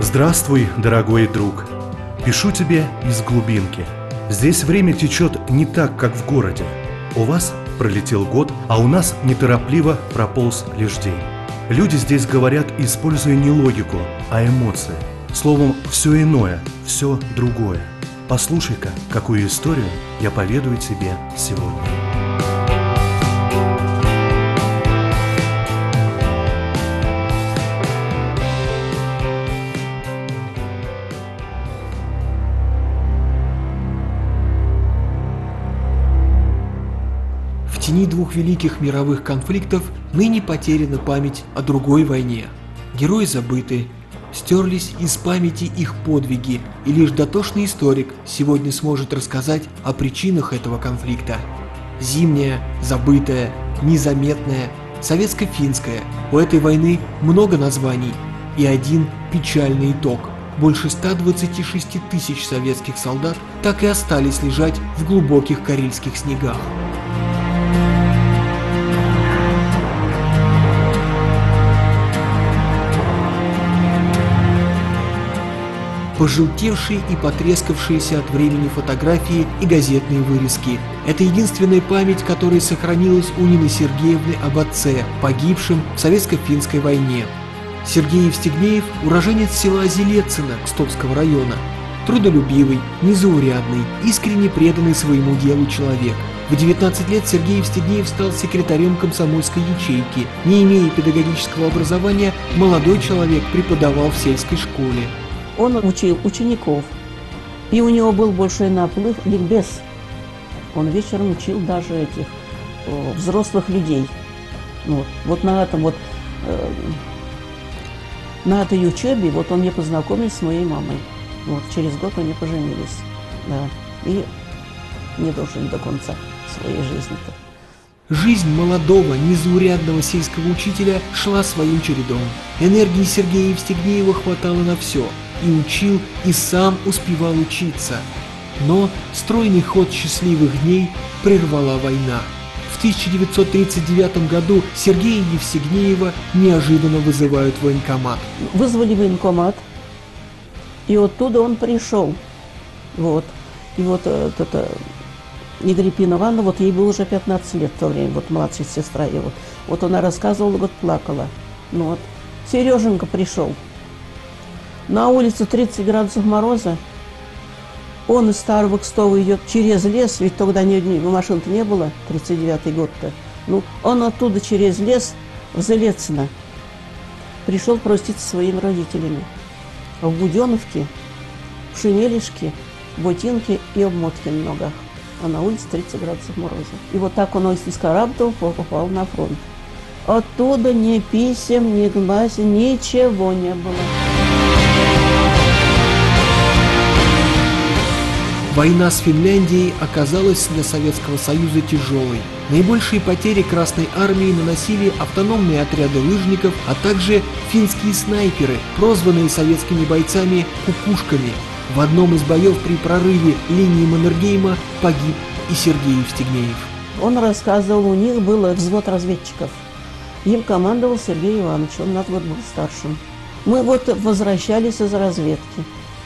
Здравствуй, дорогой друг. Пишу тебе из глубинки. Здесь время течет не так, как в городе. У вас пролетел год, а у нас неторопливо прополз лишь день. Люди здесь говорят, используя не логику, а эмоции. Словом, все иное, все другое. Послушай-ка, какую историю я поведаю тебе сегодня. В тени двух великих мировых конфликтов ныне потеряна память о другой войне. Герои забыты, стерлись из памяти их подвиги, и лишь дотошный историк сегодня сможет рассказать о причинах этого конфликта. Зимняя, забытая, незаметная, советско-финская. У этой войны много названий и один печальный итог. Больше 126 тысяч советских солдат так и остались лежать в глубоких карельских снегах. Пожелтевшие и потрескавшиеся от времени фотографии и газетные вырезки. Это единственная память, которая сохранилась у Нины Сергеевны об отце, погибшем в советско-финской войне. Сергей Евстигнеев – уроженец села Зелецино Кстовского района. Трудолюбивый, незаурядный, искренне преданный своему делу человек. В 19 лет Сергей Евстигнеев стал секретарем комсомольской ячейки. Не имея педагогического образования, молодой человек преподавал в сельской школе. Он учил учеников, и у него был большой наплыв ликбез. Он вечером учил даже этих взрослых людей. Вот на этой учебе он мне познакомился с моей мамой. Через год они поженились, да, и не дожили до конца своей жизни-то. Жизнь молодого, незаурядного сельского учителя шла своим чередом. Энергии Сергея Евстигнеева хватало на все. И учил, и сам успевал учиться. Но стройный ход счастливых дней прервала война. В 1939 году Сергея Евстигнеева неожиданно вызывают в военкомат. Вызвали в военкомат, и оттуда он пришел. И Негриппина Ивановна, ей было уже 15 лет в то время, младшая сестра ее. Она рассказывала, плакала. Сереженька пришел. На улице 30 градусов мороза. Он из Старого Кстова идет через лес, ведь тогда машин-то не было, 39-й год-то. Он оттуда через лес в Зелецино пришел проститься со своими родителями. В буденовке, в шинелишке, ботинки и обмотки на ногах. А на улице 30 градусов мороза. И так он из Карабтова попал на фронт. Оттуда ни писем, ни гласен, ничего не было. Война с Финляндией оказалась для Советского Союза тяжелой. Наибольшие потери Красной Армии наносили автономные отряды лыжников, а также финские снайперы, прозванные советскими бойцами «кукушками». В одном из боев при прорыве линии Маннергейма погиб и Сергей Евстигнеев. Он рассказывал, у них был взвод разведчиков. Им командовал Сергей Иванович, он на год был старшим. Мы возвращались из разведки.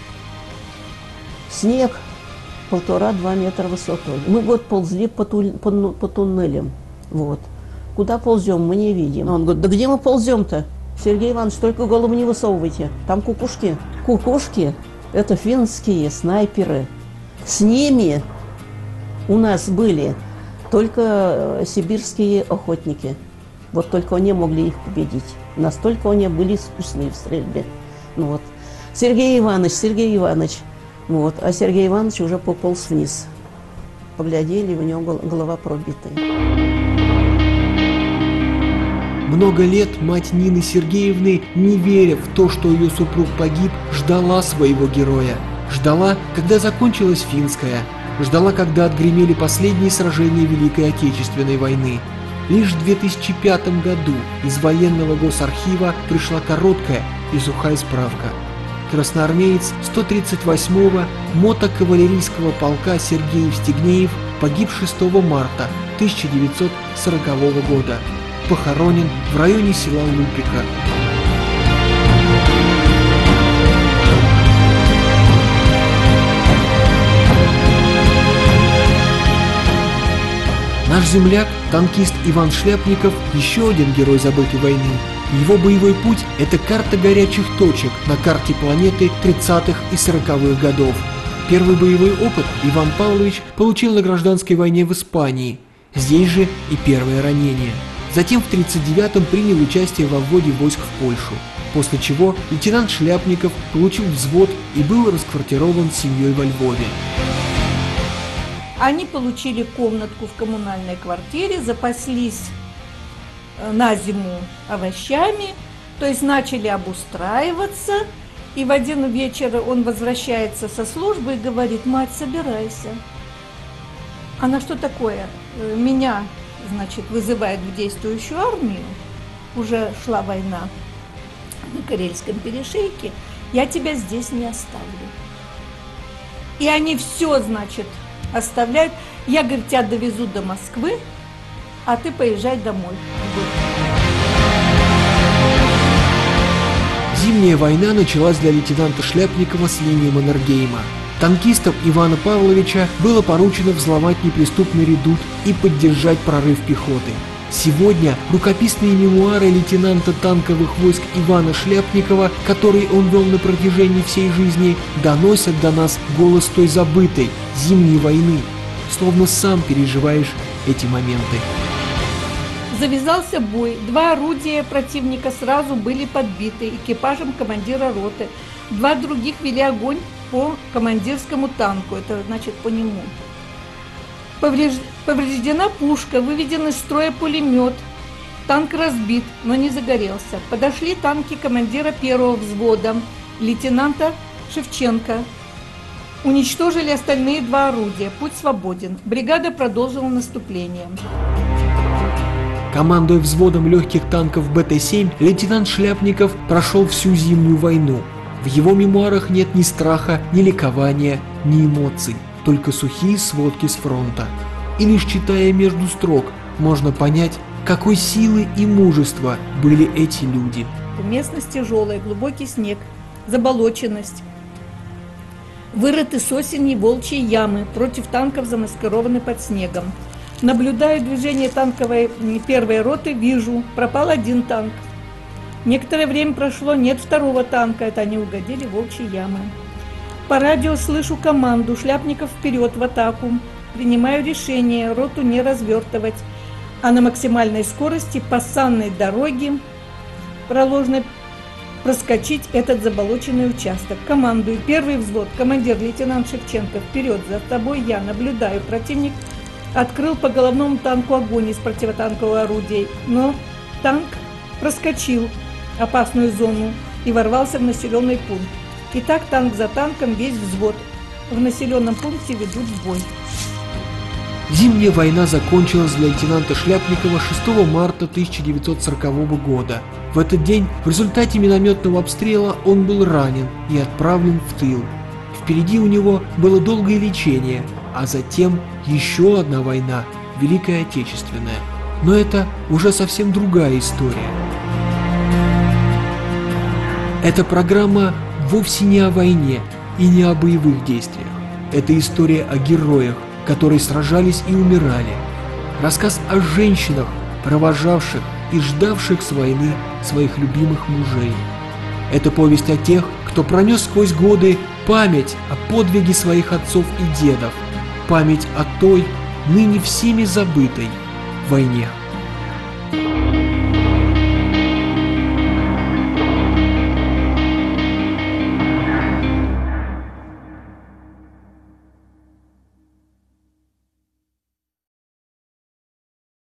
Снег 1,5–2 метра высотой. Мы ползли по туннелям. Куда ползем, мы не видим. Он говорит, да где мы ползем-то? Сергей Иванович, только голову не высовывайте. Там кукушки. Кукушки – это финские снайперы. С ними у нас были только сибирские охотники. Только они могли их победить. Настолько они были искусные в стрельбе. Сергей Иванович. А Сергей Иванович уже пополз вниз. Поглядели, у него голова пробитая. Много лет мать Нины Сергеевны, не веря в то, что ее супруг погиб, ждала своего героя. Ждала, когда закончилась финская. Ждала, когда отгремели последние сражения Великой Отечественной войны. Лишь в 2005 году из военного госархива пришла короткая и сухая справка. Красноармеец 138-го мотокавалерийского полка Сергей Евстигнеев погиб 6 марта 1940 года. Похоронен в районе села Лупика. Наш земляк, танкист Иван Шляпников, еще один герой забытой войны. Его боевой путь – это карта горячих точек на карте планеты 30-х и 40-х годов. Первый боевой опыт Иван Павлович получил на гражданской войне в Испании. Здесь же и первое ранение. Затем в 1939-м принял участие во вводе войск в Польшу, после чего лейтенант Шляпников получил взвод и был расквартирован с семьей во Львове. Они получили комнатку в коммунальной квартире, запаслись на зиму овощами, то есть начали обустраиваться. И в один вечер он возвращается со службы и говорит: мать, собирайся. Она: что такое? Меня, значит, вызывает в действующую армию. Уже шла война на Карельском перешейке. Я тебя здесь не оставлю. И они все, значит, оставляют. Я, говорит, тебя довезу до Москвы, а ты поезжай домой. Зимняя война началась для лейтенанта Шляпникова с линии Маннергейма. Танкистам Ивана Павловича было поручено взломать неприступный редут и поддержать прорыв пехоты. Сегодня рукописные мемуары лейтенанта танковых войск Ивана Шляпникова, которые он вел на протяжении всей жизни, доносят до нас голос той забытой зимней войны, словно сам переживаешь эти моменты. Завязался бой. 2 орудия противника сразу были подбиты экипажем командира роты. 2 других вели огонь по командирскому танку, это значит по нему. Повреждена пушка, выведен из строя пулемет. Танк разбит, но не загорелся. Подошли танки командира 1-го взвода, лейтенанта Шевченко. Уничтожили остальные 2 орудия. Путь свободен. Бригада продолжила наступление. Командуя взводом легких танков БТ-7, лейтенант Шляпников прошел всю зимнюю войну. В его мемуарах нет ни страха, ни ликования, ни эмоций, только сухие сводки с фронта. И лишь читая между строк, можно понять, какой силы и мужества были эти люди. Местность тяжелая, глубокий снег, заболоченность. Вырыты с осени волчьи ямы, против танков замаскированы под снегом. Наблюдаю движение танковой 1-й роты, вижу, пропал 1 танк. Некоторое время прошло, нет 2-го танка, это они угодили в волчьи ямы. По радио слышу команду: Шляпников вперед в атаку. Принимаю решение роту не развертывать, а на максимальной скорости по санной дороге проложенной проскочить этот заболоченный участок. Командую: 1-й взвод, командир лейтенант Шевченко, вперед, за тобой я. Наблюдаю, противник открыл по головному танку огонь из противотанкового орудия, но танк проскочил опасную зону и ворвался в населенный пункт. Итак, танк за танком, весь взвод в населенном пункте ведут в бой. Зимняя война закончилась для лейтенанта Шляпникова 6 марта 1940 года. В этот день в результате минометного обстрела он был ранен и отправлен в тыл. Впереди у него было долгое лечение, а затем еще одна война, Великая Отечественная. Но это уже совсем другая история. Эта программа вовсе не о войне и не о боевых действиях. Это история о героях, которые сражались и умирали. Рассказ о женщинах, провожавших и ждавших с войны своих любимых мужей. Это повесть о тех, кто пронес сквозь годы память о подвиге своих отцов и дедов, память о той, ныне всеми забытой, войне.